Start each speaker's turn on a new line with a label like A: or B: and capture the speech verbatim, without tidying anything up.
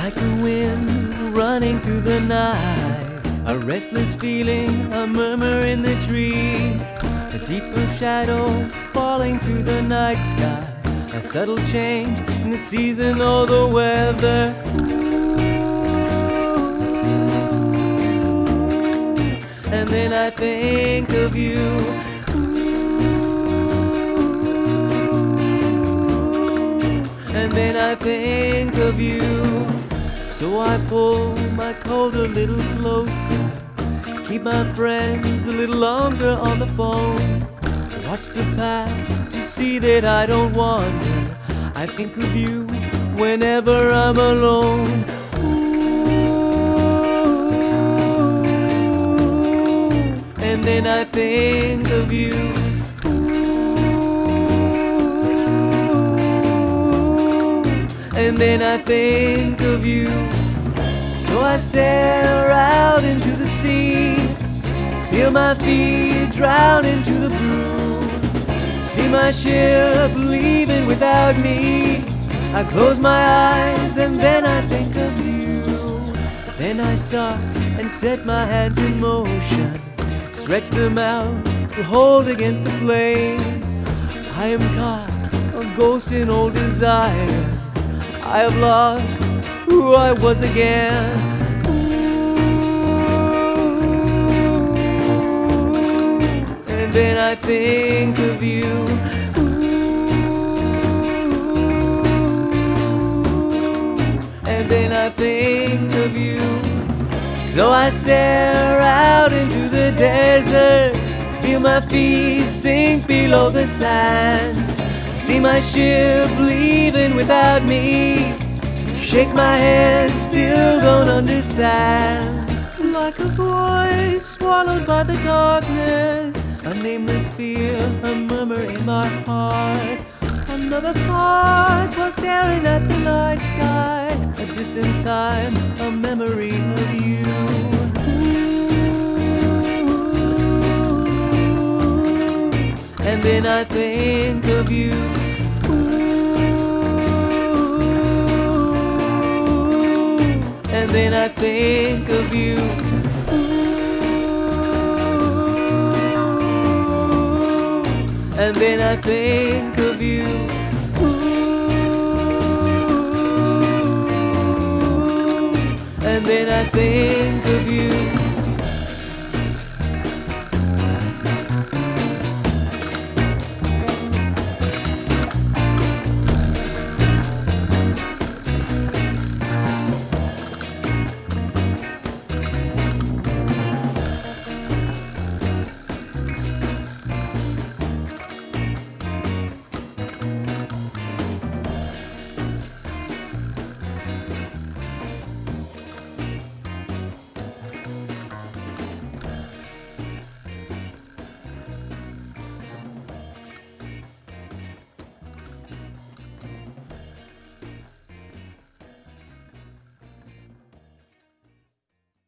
A: Like a wind running through the night, a restless feeling, a murmur in the trees, a deeper shadow falling through the night sky, a subtle change in the season or the weather. And then I think of you. And then I think of you. So I pull my coat a little closer, keep my friends a little longer on the phone, watch the path to see that I don't wander. I think of you whenever I'm alone. Ooh, and then I think of you. And then I think of you. So I stare out into the sea, feel my feet drown into the blue, see my ship leaving without me. I close my eyes and then I think of you. Then I stop and set my hands in motion, stretch them out to hold against the flame. I am caught, a ghost in old desire. I have lost who I was again. Ooh, and then I think of you. Ooh, and then I think of you. So I stare out into the desert, feel my feet sink below the sands, see my ship leaving without me, shake my head, still don't understand. Like a voice swallowed by the darkness, a nameless fear, a murmur in my heart. Another thought was staring at the night sky, a distant time, a memory of you. Ooh, and then I think of you. And then I think of you. Ooh, and then I think of you. Ooh, and then I think of you.